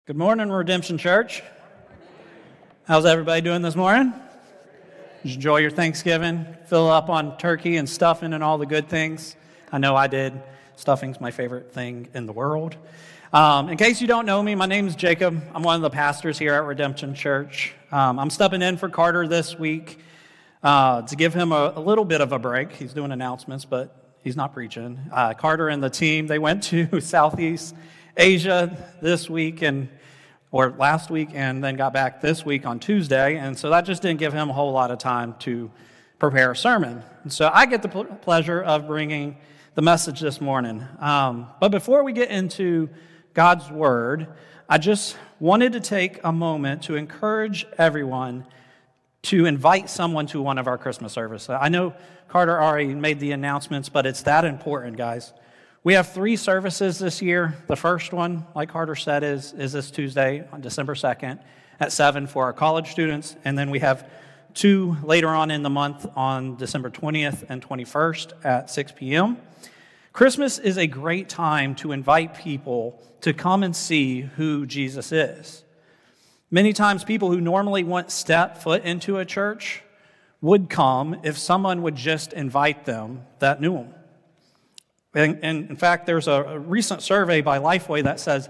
Good morning, Redemption Church. How's everybody doing this morning? Did you enjoy your Thanksgiving? Fill up on turkey and stuffing and all the good things? I know I did. Stuffing's my favorite thing in the world. In case you don't know me, my name is Jacob. I'm one of the pastors here at Redemption Church. I'm stepping in for Carter this week to give him a little bit of a break. He's doing announcements, but he's not preaching. Carter and the team, they went to Southeast Asia this week or last week, and then got back this week on Tuesday, and so that just didn't give him a whole lot of time to prepare a sermon. And so I get the pleasure of bringing the message this morning. But before we get into God's Word, I just wanted to take a moment to encourage everyone to invite someone to one of our Christmas services. I know Carter already made the announcements, but it's that important, guys. We have 3 services this year. The first one, like Carter said, is this Tuesday on December 2nd at 7 for our college students. And then we have 2 later on in the month on December 20th and 21st at 6 p.m. Christmas is a great time to invite people to come and see who Jesus is. Many times people who normally wouldn't step foot into a church would come if someone would just invite them that knew him. And in fact, there's a recent survey by Lifeway that says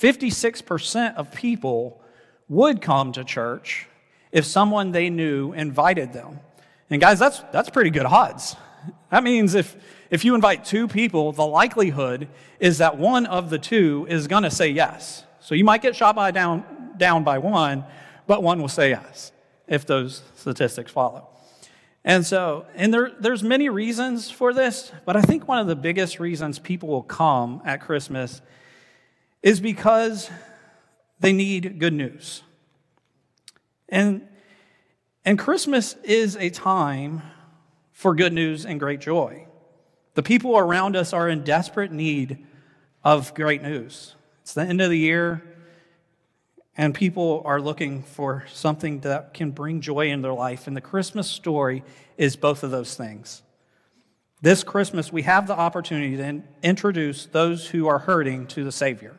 56% of people would come to church if someone they knew invited them. And guys, that's pretty good odds. That means if you invite 2 people, the likelihood is that one of the 2 is going to say yes. So you might get shot down by one, but one will say yes if those statistics follow. And there's many reasons for this, but I think one of the biggest reasons people will come at Christmas is because they need good news. And Christmas is a time for good news and great joy. The people around us are in desperate need of great news. It's the end of the year, and people are looking for something that can bring joy in their life. And the Christmas story is both of those things. This Christmas, we have the opportunity to introduce those who are hurting to the Savior.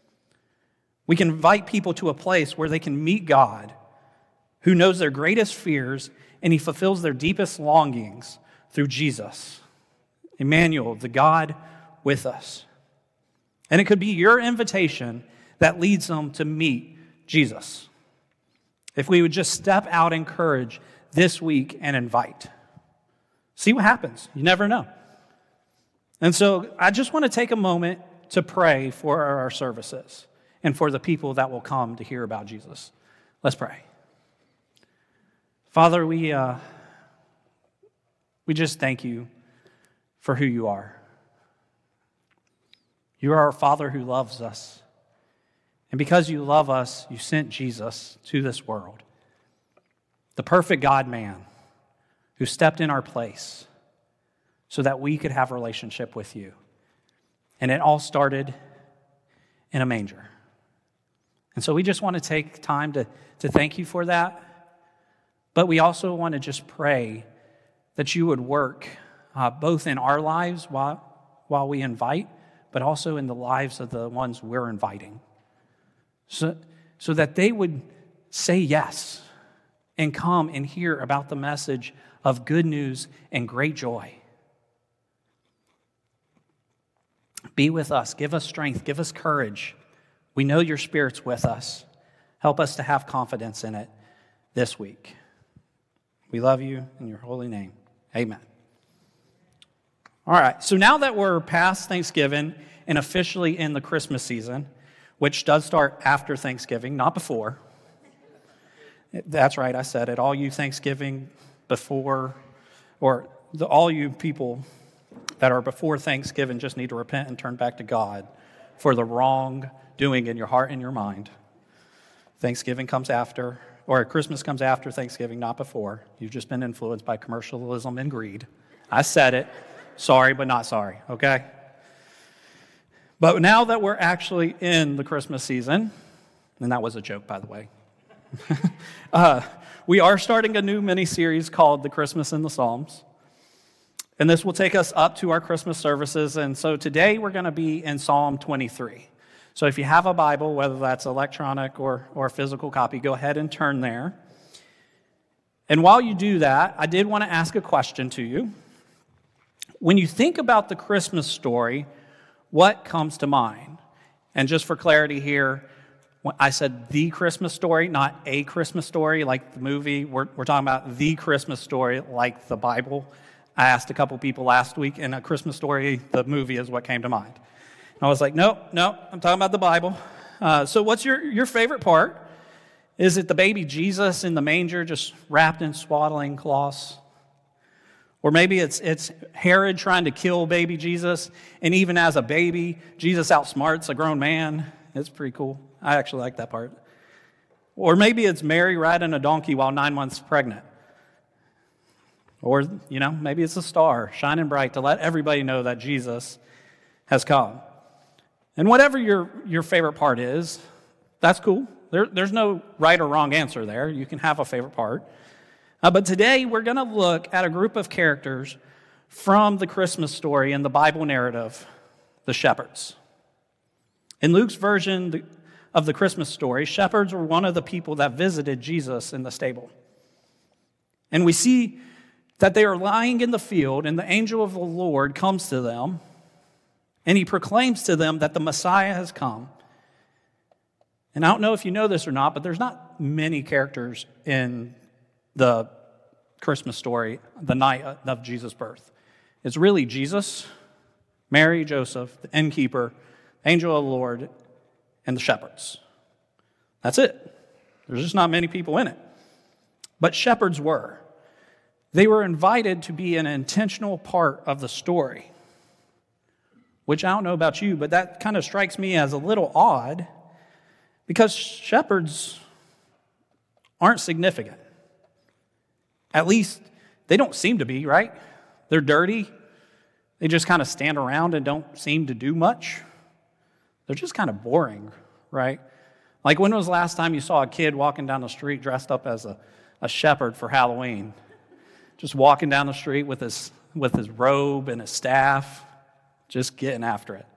We can invite people to a place where they can meet God, who knows their greatest fears, and He fulfills their deepest longings through Jesus, Emmanuel, the God with us. And it could be your invitation that leads them to meet Jesus. If we would just step out in courage this week and invite. See what happens. You never know. And so I just want to take a moment to pray for our services and for the people that will come to hear about Jesus. Let's pray. Father, we just thank you for who you are. You are our Father who loves us. And because you love us, you sent Jesus to this world, the perfect God-man who stepped in our place so that we could have a relationship with you. And it all started in a manger. And so we just want to take time to thank you for that. But we also want to just pray that you would work both in our lives while we invite, but also in the lives of the ones we're inviting. So that they would say yes and come and hear about the message of good news and great joy. Be with us. Give us strength. Give us courage. We know your Spirit's with us. Help us to have confidence in it this week. We love you in your holy name. Amen. All right, so now that we're past Thanksgiving and officially in the Christmas season, which does start after Thanksgiving, not before. That's right, I said it. All you Thanksgiving before, all you people that are before Thanksgiving just need to repent and turn back to God for the wrong doing in your heart and your mind. Thanksgiving comes after, or Christmas comes after Thanksgiving, not before. You've just been influenced by commercialism and greed. I said it. Sorry, but not sorry, okay? But now that we're actually in the Christmas season, and that was a joke, by the way, we are starting a new mini-series called The Christmas in the Psalms. And this will take us up to our Christmas services. And so today we're going to be in Psalm 23. So if you have a Bible, whether that's electronic or a physical copy, go ahead and turn there. And while you do that, I did want to ask a question to you. When you think about the Christmas story, what comes to mind? And just for clarity here, I said the Christmas story, not a Christmas story like the movie. We're talking about the Christmas story like the Bible. I asked a couple people last week, and a Christmas story, the movie, is what came to mind. And I was like, no, I'm talking about the Bible. So what's your favorite part? Is it the baby Jesus in the manger just wrapped in swaddling cloths? Or maybe it's Herod trying to kill baby Jesus, and even as a baby, Jesus outsmarts a grown man. It's pretty cool. I actually like that part. Or maybe it's Mary riding a donkey while 9 months pregnant. Or, maybe it's a star shining bright to let everybody know that Jesus has come. And whatever your favorite part is, that's cool. There's no right or wrong answer there. You can have a favorite part. But today we're going to look at a group of characters from the Christmas story in the Bible narrative, the shepherds. In Luke's version of the Christmas story, shepherds were one of the people that visited Jesus in the stable. And we see that they are lying in the field, and the angel of the Lord comes to them, and he proclaims to them that the Messiah has come. And I don't know if you know this or not, but there's not many characters in the Christmas story, the night of Jesus' birth. It's really Jesus, Mary, Joseph, the innkeeper, angel of the Lord, and the shepherds. That's it. There's just not many people in it. But shepherds were. They were invited to be an intentional part of the story, which I don't know about you, but that kind of strikes me as a little odd because shepherds aren't significant. At least they don't seem to be, right? They're dirty. They just kind of stand around and don't seem to do much. They're just kind of boring, right? Like, when was the last time you saw a kid walking down the street dressed up as a shepherd for Halloween? Just walking down the street with his robe and his staff, just getting after it.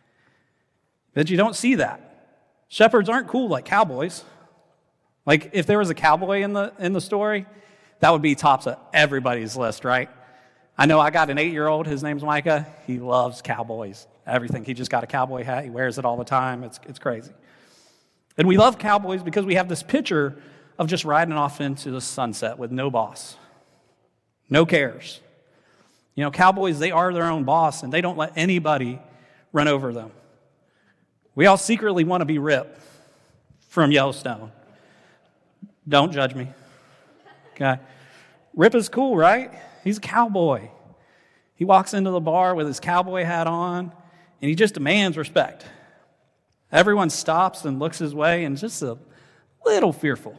But you don't see that. Shepherds aren't cool like cowboys. Like, if there was a cowboy in the story, that would be tops of everybody's list, right? I know I got an 8-year-old, his name's Micah. He loves cowboys, everything. He just got a cowboy hat. He wears it all the time. It's crazy. And we love cowboys because we have this picture of just riding off into the sunset with no boss, no cares. Cowboys, they are their own boss, and they don't let anybody run over them. We all secretly want to be Rip from Yellowstone. Don't judge me. Okay. Rip is cool, right? He's a cowboy. He walks into the bar with his cowboy hat on, and he just demands respect. Everyone stops and looks his way and just a little fearful.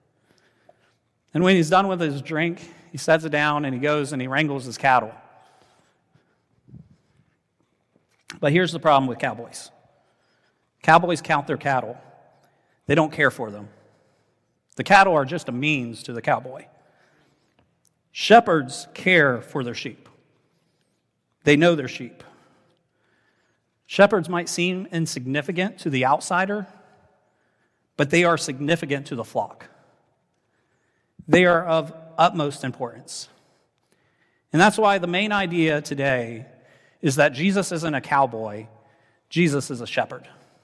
And when he's done with his drink, he sets it down and he goes and he wrangles his cattle. But here's the problem with cowboys. Cowboys count their cattle. They don't care for them. The cattle are just a means to the cowboy. Shepherds care for their sheep. They know their sheep. Shepherds might seem insignificant to the outsider, but they are significant to the flock. They are of utmost importance. And that's why the main idea today is that Jesus isn't a cowboy, Jesus is a shepherd.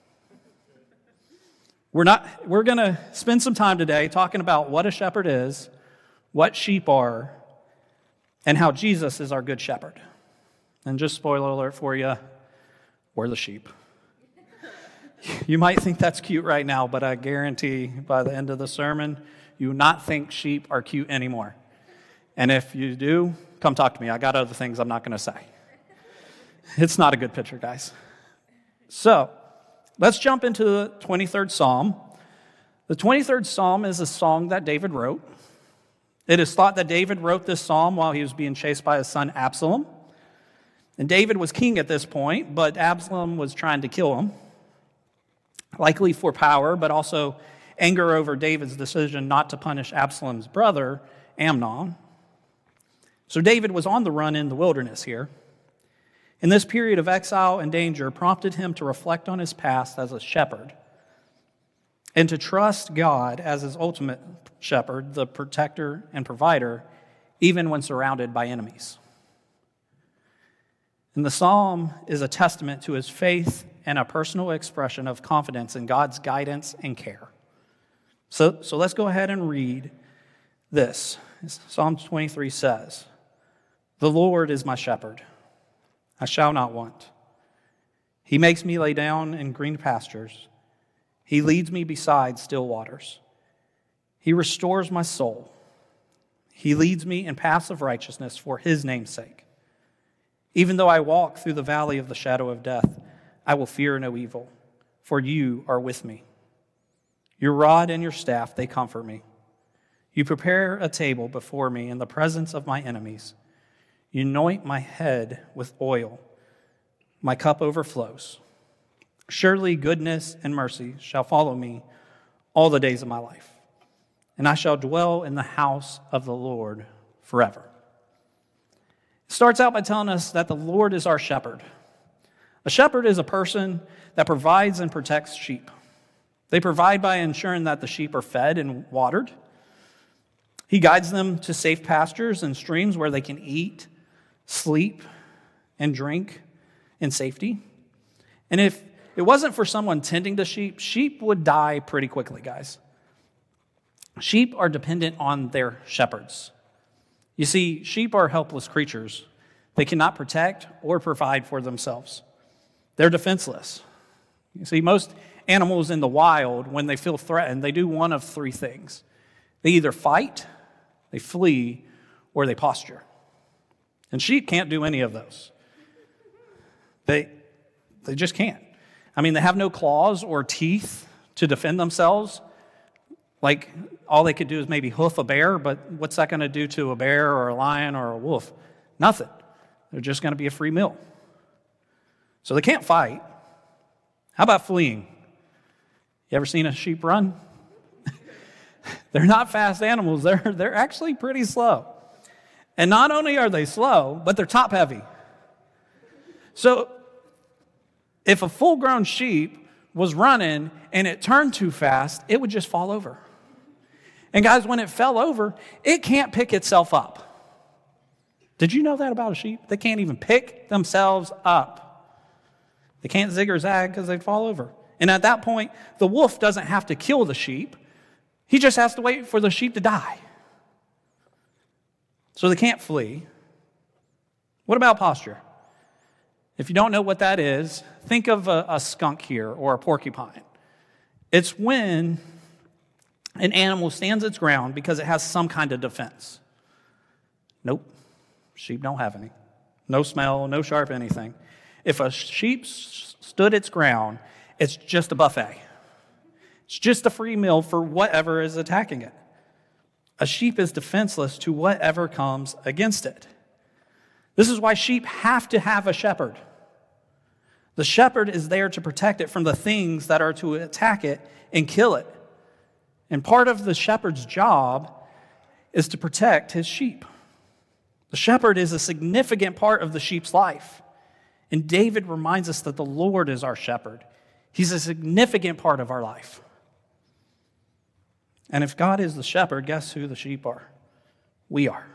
We're going to spend some time today talking about what a shepherd is, what sheep are, and how Jesus is our good shepherd. And just spoiler alert for you, we're the sheep. You might think that's cute right now, but I guarantee by the end of the sermon, you will not think sheep are cute anymore. And if you do, come talk to me. I got other things I'm not going to say. It's not a good picture, guys. So, let's jump into the 23rd Psalm. The 23rd Psalm is a song that David wrote. It is thought that David wrote this psalm while he was being chased by his son Absalom. And David was king at this point, but Absalom was trying to kill him, likely for power, but also anger over David's decision not to punish Absalom's brother, Amnon. So David was on the run in the wilderness here. In this period of exile and danger prompted him to reflect on his past as a shepherd and to trust God as his ultimate shepherd, the protector and provider, even when surrounded by enemies. And the psalm is a testament to his faith and a personal expression of confidence in God's guidance and care. So let's go ahead and read this. Psalm 23 says, "The Lord is my shepherd. I shall not want. He makes me lay down in green pastures. He leads me beside still waters. He restores my soul. He leads me in paths of righteousness for his name's sake. Even though I walk through the valley of the shadow of death, I will fear no evil, for you are with me. Your rod and your staff, they comfort me. You prepare a table before me in the presence of my enemies. You anoint my head with oil. My cup overflows. Surely goodness and mercy shall follow me all the days of my life, and I shall dwell in the house of the Lord forever." It starts out by telling us that the Lord is our shepherd. A shepherd is a person that provides and protects sheep. They provide by ensuring that the sheep are fed and watered. He guides them to safe pastures and streams where they can eat, sleep, and drink in safety. And if it wasn't for someone tending the sheep, sheep would die pretty quickly, guys. Sheep are dependent on their shepherds. You see, sheep are helpless creatures. They cannot protect or provide for themselves. They're defenseless. You see, most animals in the wild, when they feel threatened, they do one of three things. They either fight, they flee, or they posture. And sheep can't do any of those. They just can't. I mean, they have no claws or teeth to defend themselves. Like, all they could do is maybe hoof a bear, but what's that going to do to a bear or a lion or a wolf? Nothing. They're just going to be a free meal. So they can't fight. How about fleeing? You ever seen a sheep run? They're not fast animals. They're actually pretty slow. And not only are they slow, but they're top heavy. So if a full-grown sheep was running and it turned too fast, it would just fall over. And guys, when it fell over, it can't pick itself up. Did you know that about a sheep? They can't even pick themselves up. They can't zig or zag because they'd fall over. And at that point, the wolf doesn't have to kill the sheep. He just has to wait for the sheep to die. So they can't flee. What about posture? If you don't know what that is, think of a skunk here or a porcupine. It's when an animal stands its ground because it has some kind of defense. Nope, sheep don't have any. No smell, no sharp anything. If a sheep stood its ground, it's just a buffet. It's just a free meal for whatever is attacking it. A sheep is defenseless to whatever comes against it. This is why sheep have to have a shepherd. The shepherd is there to protect it from the things that are to attack it and kill it. And part of the shepherd's job is to protect his sheep. The shepherd is a significant part of the sheep's life. And David reminds us that the Lord is our shepherd. He's a significant part of our life. And if God is the shepherd, guess who the sheep are? We are.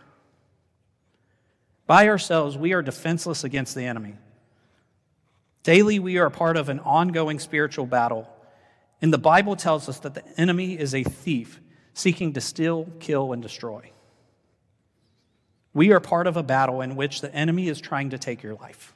By ourselves, we are defenseless against the enemy. Daily, we are part of an ongoing spiritual battle. And the Bible tells us that the enemy is a thief seeking to steal, kill, and destroy. We are part of a battle in which the enemy is trying to take your life.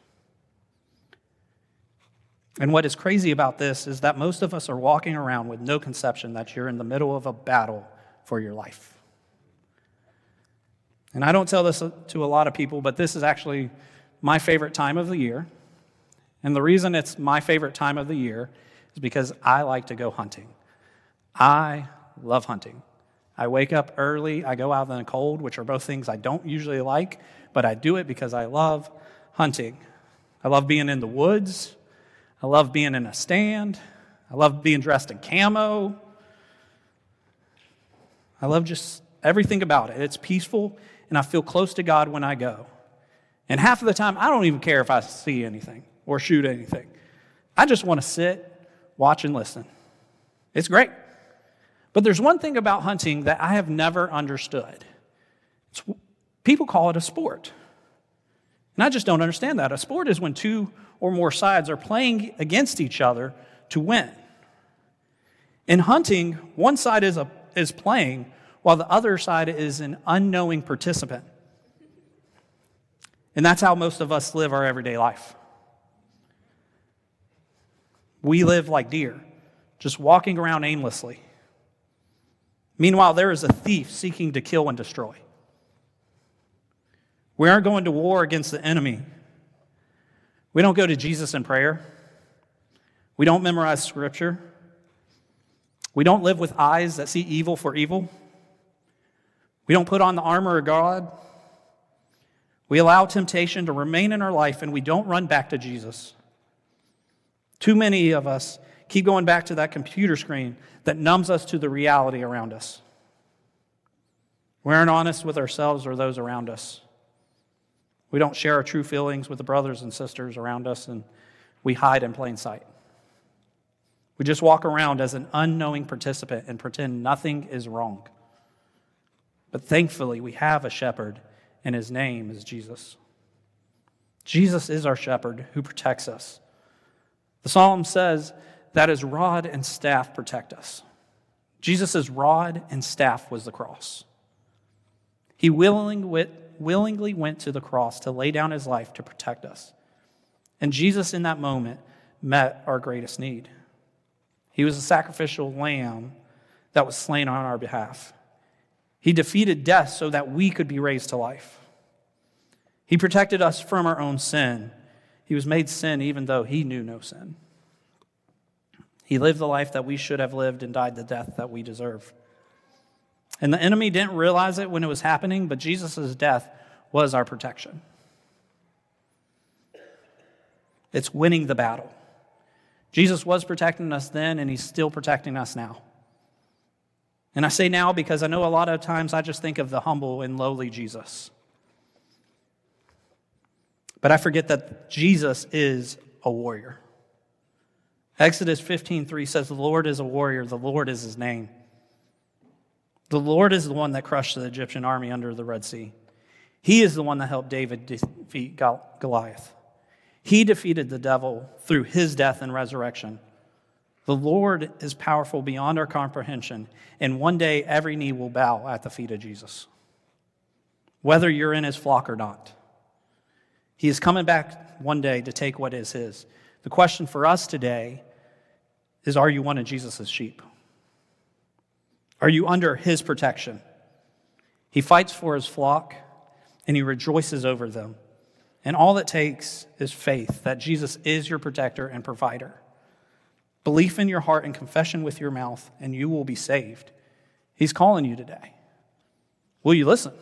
And what is crazy about this is that most of us are walking around with no conception that you're in the middle of a battle for your life. And I don't tell this to a lot of people, but this is actually my favorite time of the year. And the reason it's my favorite time of the year is because I like to go hunting. I love hunting. I wake up early, I go out in the cold, which are both things I don't usually like, but I do it because I love hunting. I love being in the woods. I love being in a stand. I love being dressed in camo. I love just everything about it. It's peaceful, and I feel close to God when I go. And half of the time, I don't even care if I see anything or shoot anything. I just want to sit, watch, and listen. It's great. But there's one thing about hunting that I have never understood. People call it a sport. And I just don't understand that. A sport is when two or more sides are playing against each other to win. In hunting, one side is playing while the other side is an unknowing participant. And that's how most of us live our everyday life. We live like deer, just walking around aimlessly. Meanwhile, there is a thief seeking to kill and destroy. We aren't going to war against the enemy. We don't go to Jesus in prayer. We don't memorize Scripture. We don't live with eyes that see evil for evil. We don't put on the armor of God. We allow temptation to remain in our life, and we don't run back to Jesus. Too many of us keep going back to that computer screen that numbs us to the reality around us. We aren't honest with ourselves or those around us. We don't share our true feelings with the brothers and sisters around us, and we hide in plain sight. We just walk around as an unknowing participant and pretend nothing is wrong. But thankfully, we have a shepherd, and his name is Jesus. Jesus is our shepherd who protects us. The psalm says that his rod and staff protect us. Jesus' rod and staff was the cross. He willingly went to the cross to lay down his life to protect us. And Jesus in that moment met our greatest need. He was a sacrificial lamb that was slain on our behalf. He defeated death so that we could be raised to life. He protected us from our own sin. He was made sin even though he knew no sin. He lived the life that we should have lived and died the death that we deserve. And the enemy didn't realize it when it was happening, but Jesus' death was our protection. It's winning the battle. Jesus was protecting us then, and he's still protecting us now. And I say now because I know a lot of times I just think of the humble and lowly Jesus. But I forget that Jesus is a warrior. Exodus 15:3 says, "The Lord is a warrior, the Lord is his name." The Lord is the one that crushed the Egyptian army under the Red Sea. He is the one that helped David defeat Goliath. He defeated the devil through his death and resurrection. The Lord is powerful beyond our comprehension, and one day every knee will bow at the feet of Jesus, whether you're in his flock or not. He is coming back one day to take what is his. The question for us today is, are you one of Jesus' sheep? Are you under his protection? He fights for his flock, and he rejoices over them. And all it takes is faith that Jesus is your protector and provider. Belief in your heart and confession with your mouth, and you will be saved. He's calling you today. Will you listen?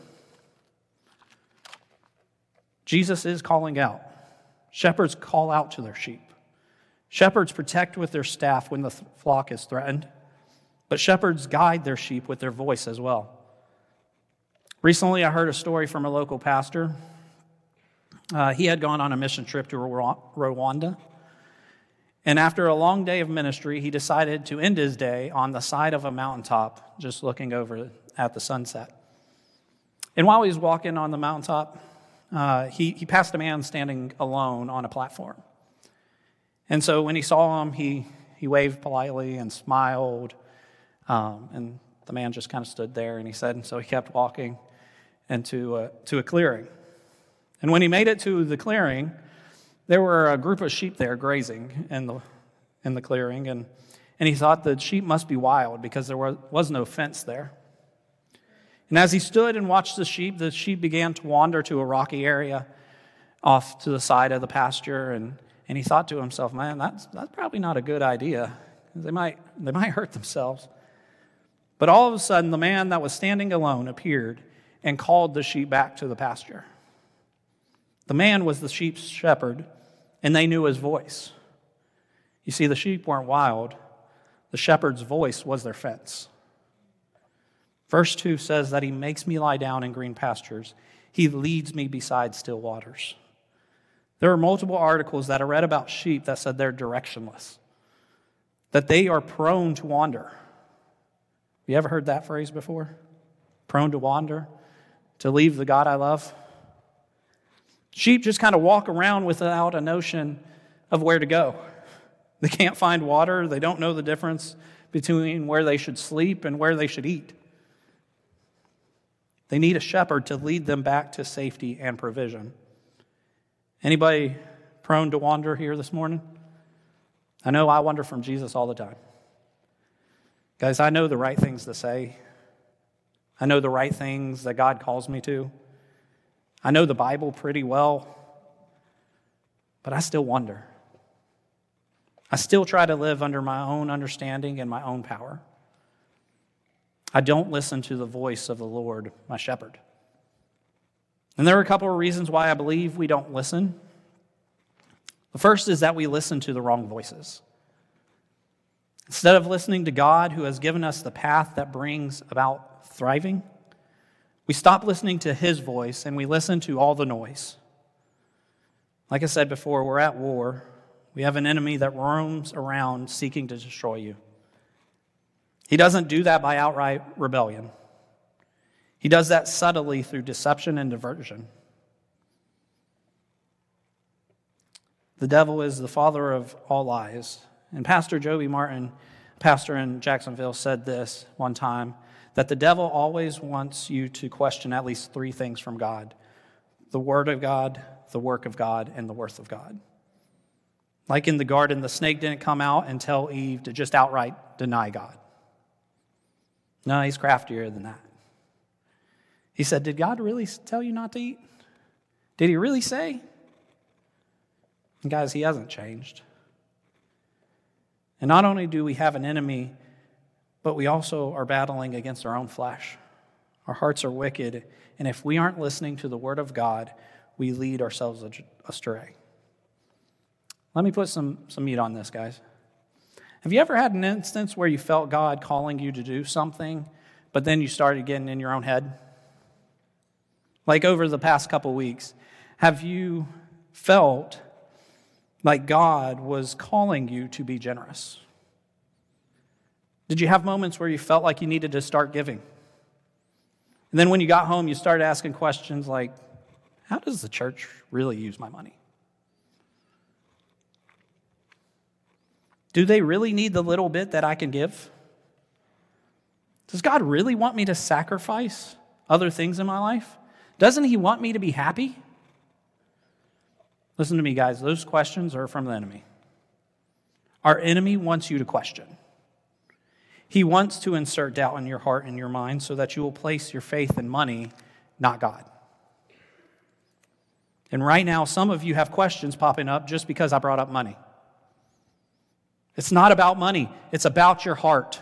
Jesus is calling out. Shepherds call out to their sheep. Shepherds protect with their staff when the flock is threatened, but shepherds guide their sheep with their voice as well. Recently, I heard a story from a local pastor. He had gone on a mission trip to Rwanda. And after a long day of ministry, he decided to end his day on the side of a mountaintop, just looking over at the sunset. And while he was walking on the mountaintop, he passed a man standing alone on a platform. And so when he saw him, he waved politely and smiled. And the man just kind of stood there, and he said, and so he kept walking into a clearing. And when he made it to the clearing, there were a group of sheep there grazing in the clearing, and he thought the sheep must be wild because there was no fence there. And as he stood and watched the sheep began to wander to a rocky area off to the side of the pasture, and he thought to himself, man, that's probably not a good idea. They might hurt themselves. But all of a sudden, the man that was standing alone appeared and called the sheep back to the pasture. The man was the sheep's shepherd, and they knew his voice. You see, the sheep weren't wild. The shepherd's voice was their fence. Verse 2 says that he makes me lie down in green pastures. He leads me beside still waters. There are multiple articles that I read about sheep that said they're directionless, that they are prone to wander. You ever heard that phrase before? Prone to wander, to leave the God I love. Sheep just kind of walk around without a notion of where to go. They can't find water. They don't know the difference between where they should sleep and where they should eat. They need a shepherd to lead them back to safety and provision. Anybody prone to wander here this morning? I know I wander from Jesus all the time. Guys, I know the right things to say. I know the right things that God calls me to. I know the Bible pretty well, but I still wonder. I still try to live under my own understanding and my own power. I don't listen to the voice of the Lord, my shepherd. And there are a couple of reasons why I believe we don't listen. The first is that we listen to the wrong voices. Instead of listening to God, who has given us the path that brings about thriving, we stop listening to his voice and we listen to all the noise. Like I said before, we're at war. We have an enemy that roams around seeking to destroy you. He doesn't do that by outright rebellion. He does that subtly through deception and diversion. The devil is the father of all lies. And Pastor Joby Martin, pastor in Jacksonville, said this one time, that the devil always wants you to question at least three things from God: the Word of God, the work of God, and the worth of God. Like in the garden, the snake didn't come out and tell Eve to just outright deny God. No, he's craftier than that. He said, did God really tell you not to eat? Did he really say? And guys, he hasn't changed. And not only do we have an enemy, but we also are battling against our own flesh. Our hearts are wicked, and if we aren't listening to the Word of God, we lead ourselves astray. Let me put some meat on this, guys. Have you ever had an instance where you felt God calling you to do something, but then you started getting in your own head? Like over the past couple weeks, have you felt like God was calling you to be generous? Did you have moments where you felt like you needed to start giving? And then when you got home, you started asking questions like, how does the church really use my money? Do they really need the little bit that I can give? Does God really want me to sacrifice other things in my life? Doesn't he want me to be happy? Listen to me, guys. Those questions are from the enemy. Our enemy wants you to question. He wants to insert doubt in your heart and your mind so that you will place your faith in money, not God. And right now, some of you have questions popping up just because I brought up money. It's not about money. It's about your heart.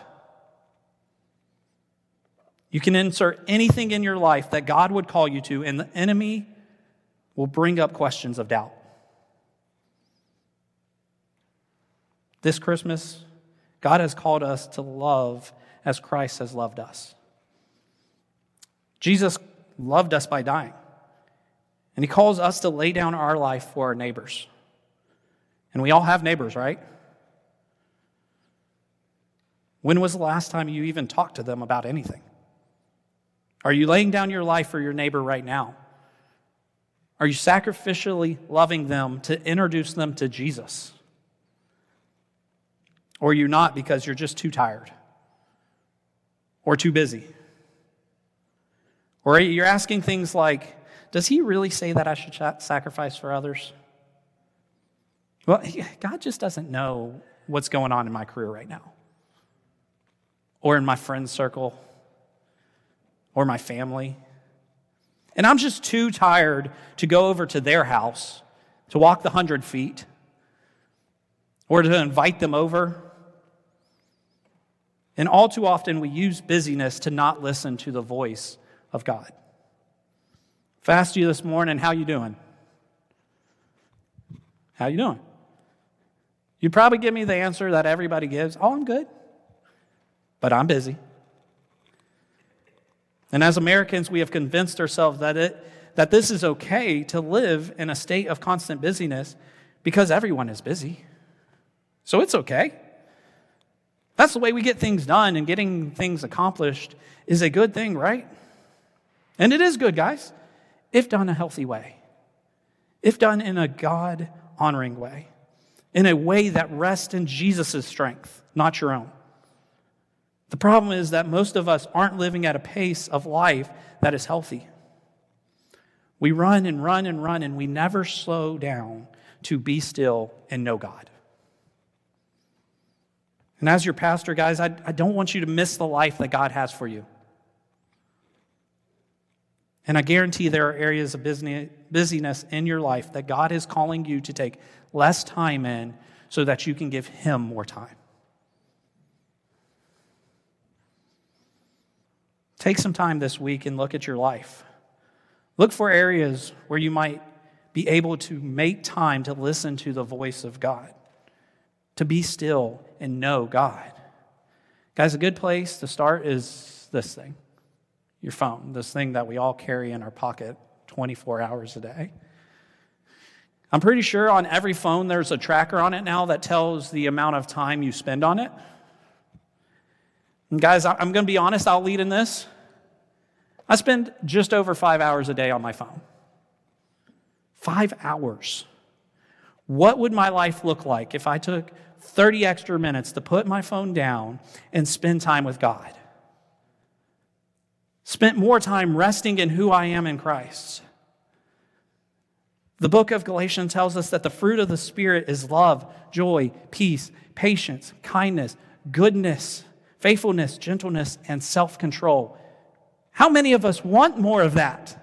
You can insert anything in your life that God would call you to, and the enemy will bring up questions of doubt. This Christmas, God has called us to love as Christ has loved us. Jesus loved us by dying, and he calls us to lay down our life for our neighbors. And we all have neighbors, right? When was the last time you even talked to them about anything? Are you laying down your life for your neighbor right now? Are you sacrificially loving them to introduce them to Jesus? Or are you not because you're just too tired or too busy? Or you're asking things like, does he really say that I should sacrifice for others? Well, God just doesn't know what's going on in my career right now, or in my friend circle, or my family. And I'm just too tired to go over to their house, to walk the 100 feet, or to invite them over. And all too often we use busyness to not listen to the voice of God. If I asked you this morning, how you doing? How you doing? You'd probably give me the answer that everybody gives. Oh, I'm good, but I'm busy. And as Americans, we have convinced ourselves that this is okay to live in a state of constant busyness because everyone is busy. So it's okay. That's the way we get things done, and getting things accomplished is a good thing, right? And it is good, guys, if done a healthy way, if done in a God-honoring way, in a way that rests in Jesus' strength, not your own. The problem is that most of us aren't living at a pace of life that is healthy. We run and run and run, and we never slow down to be still and know God. And as your pastor, guys, I don't want you to miss the life that God has for you. And I guarantee there are areas of busyness in your life that God is calling you to take less time in so that you can give Him more time. Take some time this week and look at your life. Look for areas where you might be able to make time to listen to the voice of God, to be still and know God. Guys, a good place to start is this thing, your phone, this thing that we all carry in our pocket 24 hours a day. I'm pretty sure on every phone there's a tracker on it now that tells the amount of time you spend on it. And guys, I'm going to be honest, I'll lead in this. I spend just over 5 hours a day on my phone. 5 hours. What would my life look like if I took 30 extra minutes to put my phone down and spend time with God? Spent more time resting in who I am in Christ. The book of Galatians tells us that the fruit of the Spirit is love, joy, peace, patience, kindness, goodness, faithfulness, gentleness, and self-control. How many of us want more of that?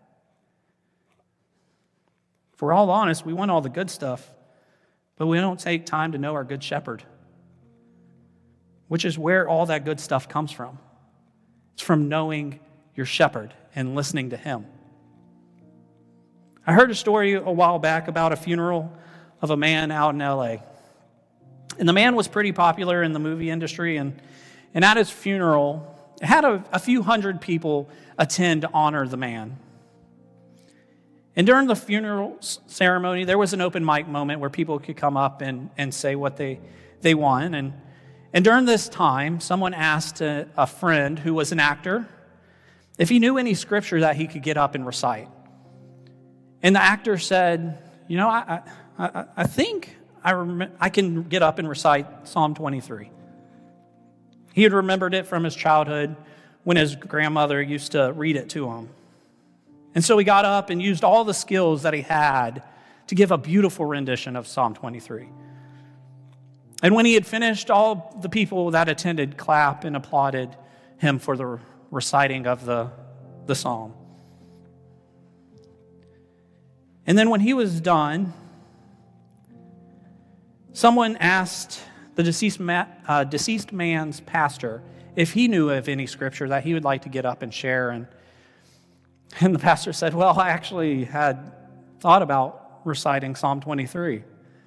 If we're all honest, we want all the good stuff, but we don't take time to know our good shepherd, which is where all that good stuff comes from. It's from knowing your shepherd and listening to him. I heard a story a while back about a funeral of a man out in LA. And the man was pretty popular in the movie industry, and at his funeral, it had a few hundred people attend to honor the man. And during the funeral ceremony, there was an open mic moment where people could come up and say what they want. And during this time, someone asked a friend who was an actor if he knew any scripture that he could get up and recite. And the actor said, you know, I think I can get up and recite Psalm 23. He had remembered it from his childhood when his grandmother used to read it to him. And so he got up and used all the skills that he had to give a beautiful rendition of Psalm 23. And when he had finished, all the people that attended clapped and applauded him for the reciting of the psalm. And then when he was done, someone asked the deceased man's pastor if he knew of any scripture that he would like to get up and share. And the pastor said, well, I actually had thought about reciting Psalm 23.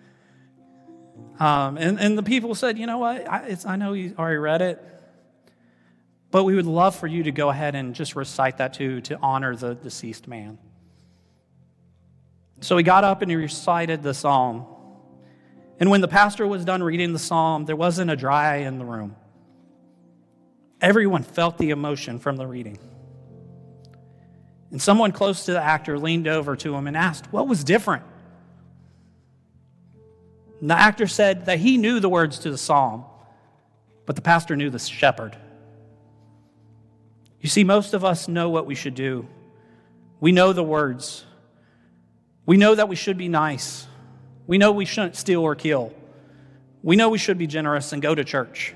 And the people said, you know what, I know you already read it, but we would love for you to go ahead and just recite that too, to honor the deceased man. So he got up and he recited the psalm. And when the pastor was done reading the psalm, there wasn't a dry eye in the room. Everyone felt the emotion from the reading. And someone close to the actor leaned over to him and asked, what was different? And the actor said that he knew the words to the psalm, but the pastor knew the shepherd. You see, most of us know what we should do. We know the words. We know that we should be nice. We know we shouldn't steal or kill. We know we should be generous and go to church.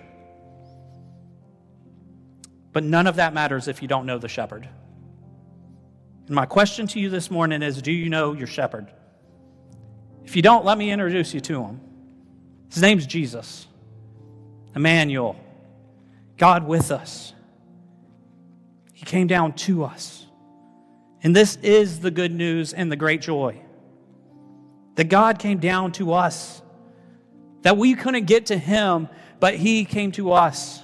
But none of that matters if you don't know the shepherd. And my question to you this morning is, do you know your shepherd? If you don't, let me introduce you to him. His name's Jesus, Emmanuel, God with us. He came down to us. And this is the good news and the great joy. That God came down to us. That we couldn't get to him, but he came to us.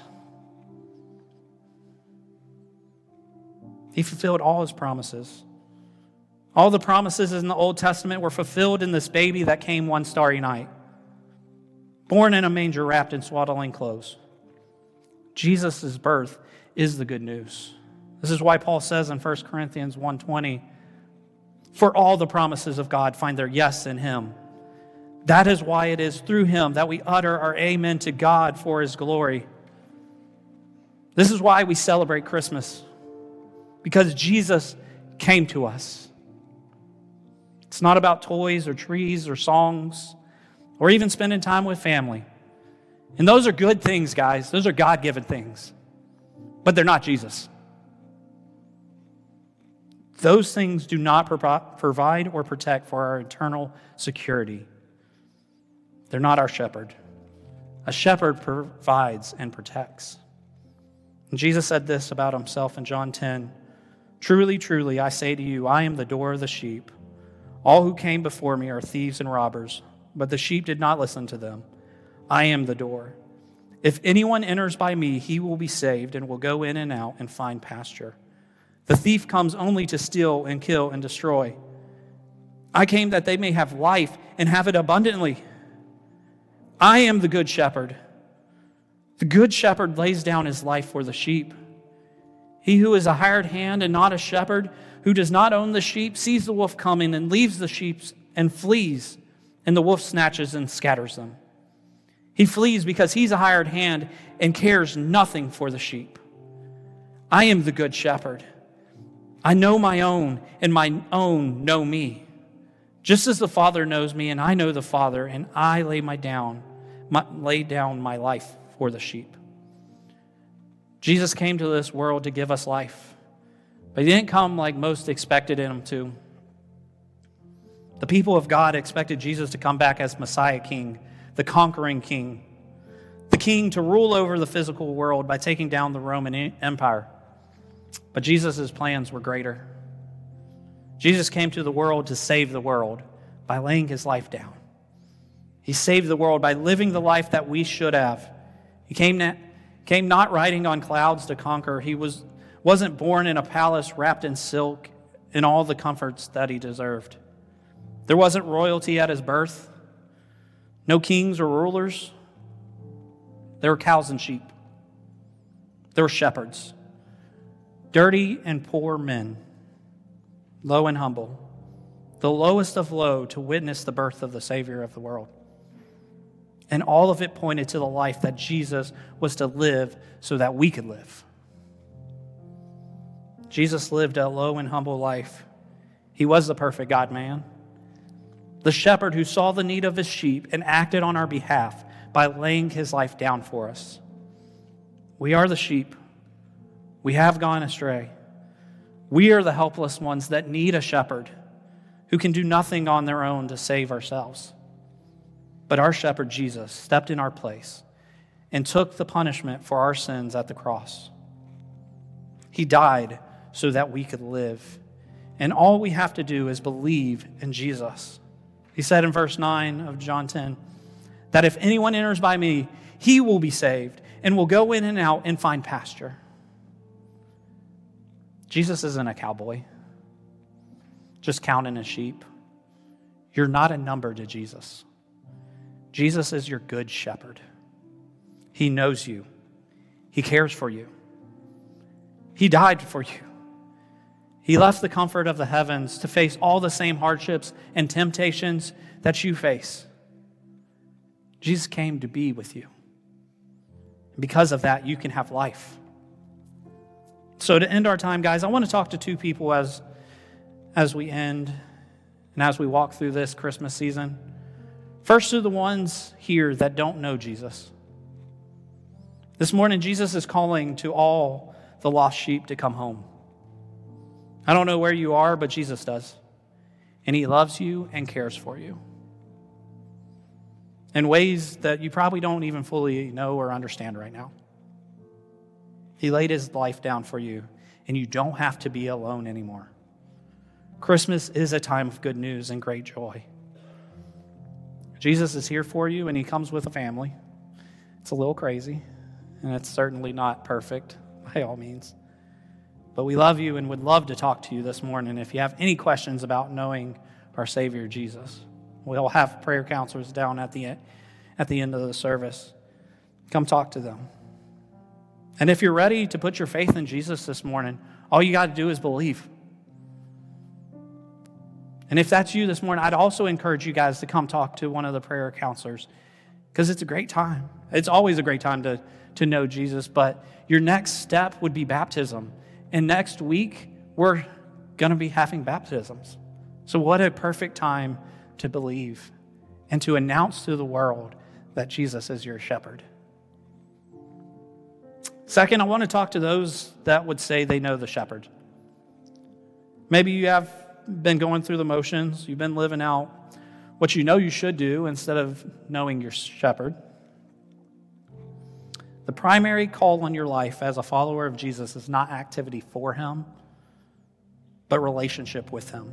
He fulfilled all his promises. All the promises in the Old Testament were fulfilled in this baby that came one starry night, born in a manger wrapped in swaddling clothes. Jesus' birth is the good news. This is why Paul says in 1 Corinthians 1:20, "For all the promises of God find their yes in him. That is why it is through him that we utter our amen to God for his glory." This is why we celebrate Christmas, because Jesus came to us. It's not about toys or trees or songs or even spending time with family. And those are good things, guys. Those are God-given things. But they're not Jesus. Those things do not provide or protect for our eternal security. They're not our shepherd. A shepherd provides and protects. And Jesus said this about himself in John 10, "Truly, truly, I say to you, I am the door of the sheep. All who came before me are thieves and robbers, but the sheep did not listen to them. I am the door. If anyone enters by me, he will be saved and will go in and out and find pasture. The thief comes only to steal and kill and destroy. I came that they may have life and have it abundantly. I am the good shepherd. The good shepherd lays down his life for the sheep. He who is a hired hand and not a shepherd, who does not own the sheep, sees the wolf coming and leaves the sheep and flees, and the wolf snatches and scatters them. He flees because he's a hired hand and cares nothing for the sheep. I am the good shepherd. I know my own, and my own know me. Just as the Father knows me, and I know the Father, and I lay down my life for the sheep." Jesus came to this world to give us life, but he didn't come like most expected him to. The people of God expected Jesus to come back as Messiah King, the conquering king, the king to rule over the physical world by taking down the Roman Empire. But Jesus' plans were greater. Jesus came to the world to save the world by laying his life down. He saved the world by living the life that we should have. He came not riding on clouds to conquer. He wasn't born in a palace wrapped in silk and all the comforts that he deserved. There wasn't royalty at his birth. No kings or rulers. There were cows and sheep. There were shepherds. Dirty and poor men. Low and humble. The lowest of low to witness the birth of the Savior of the world. And all of it pointed to the life that Jesus was to live so that we could live. Jesus lived a low and humble life. He was the perfect God-man. The shepherd who saw the need of his sheep and acted on our behalf by laying his life down for us. We are the sheep. We have gone astray. We are the helpless ones that need a shepherd who can do nothing on their own to save ourselves. But our shepherd, Jesus, stepped in our place and took the punishment for our sins at the cross. He died so that we could live. And all we have to do is believe in Jesus. He said in verse 9 of John 10, that if anyone enters by me, he will be saved and will go in and out and find pasture. Jesus isn't a cowboy, just counting his sheep. You're not a number to Jesus. Jesus is your good shepherd. He knows you. He cares for you. He died for you. He left the comfort of the heavens to face all the same hardships and temptations that you face. Jesus came to be with you. And because of that, you can have life. So to end our time, guys, I want to talk to two people as we end and as we walk through this Christmas season. First, to the ones here that don't know Jesus. This morning, Jesus is calling to all the lost sheep to come home. I don't know where you are, but Jesus does. And he loves you and cares for you in ways that you probably don't even fully know or understand right now. He laid his life down for you, and you don't have to be alone anymore. Christmas is a time of good news and great joy. Jesus is here for you, and he comes with a family. It's a little crazy, and it's certainly not perfect by all means. But we love you and would love to talk to you this morning if you have any questions about knowing our Savior, Jesus. We'll have prayer counselors down at the end of the service. Come talk to them. And if you're ready to put your faith in Jesus this morning, all you got to do is believe. And if that's you this morning, I'd also encourage you guys to come talk to one of the prayer counselors, because it's a great time. It's always a great time to know Jesus, but your next step would be baptism. And next week, we're going to be having baptisms. So what a perfect time to believe and to announce to the world that Jesus is your shepherd. Second, I want to talk to those that would say they know the shepherd. Maybe you have been going through the motions. You've been living out what you know you should do instead of knowing your shepherd. The primary call on your life as a follower of Jesus is not activity for him, but relationship with him.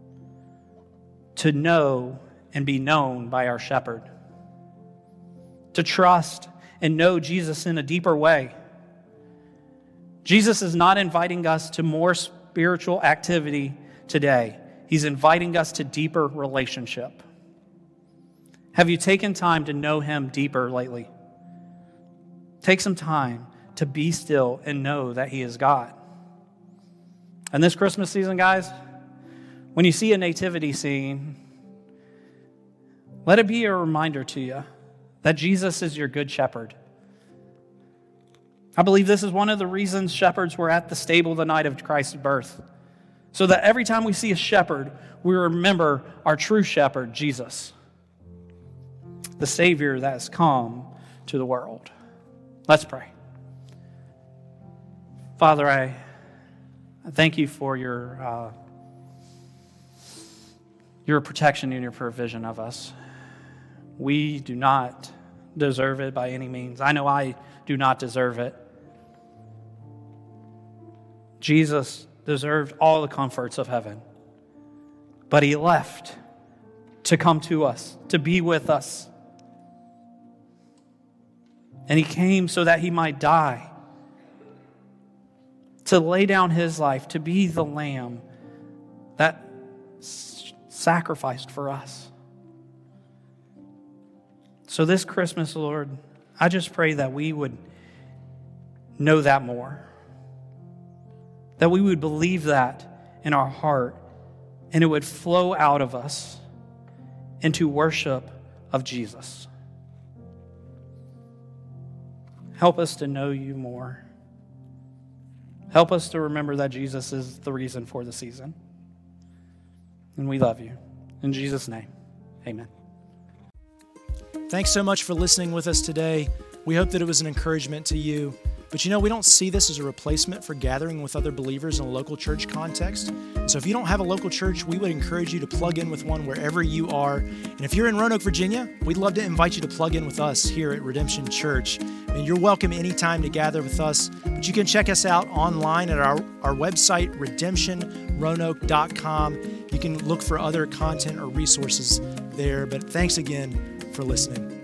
To know and be known by our shepherd. To trust and know Jesus in a deeper way. Jesus is not inviting us to more spiritual activity today. He's inviting us to deeper relationship. Have you taken time to know him deeper lately? Take some time to be still and know that he is God. And this Christmas season, guys, when you see a nativity scene, let it be a reminder to you that Jesus is your good shepherd. I believe this is one of the reasons shepherds were at the stable the night of Christ's birth, so that every time we see a shepherd, we remember our true shepherd, Jesus, the Savior that has come to the world. Let's pray. Father, I thank you for your protection and your provision of us. We do not deserve it by any means. I know I do not deserve it. Jesus deserved all the comforts of heaven, but he left to come to us, to be with us. And he came so that he might die, to lay down his life, to be the lamb that sacrificed for us. So this Christmas, Lord, I just pray that we would know that more, that we would believe that in our heart, and it would flow out of us into worship of Jesus. Help us to know you more. Help us to remember that Jesus is the reason for the season. And we love you. In Jesus' name, amen. Thanks so much for listening with us today. We hope that it was an encouragement to you. But we don't see this as a replacement for gathering with other believers in a local church context. So if you don't have a local church, we would encourage you to plug in with one wherever you are. And if you're in Roanoke, Virginia, we'd love to invite you to plug in with us here at Redemption Church. And you're welcome anytime to gather with us. But you can check us out online at our website, redemptionroanoke.com. You can look for other content or resources there. But thanks again for listening.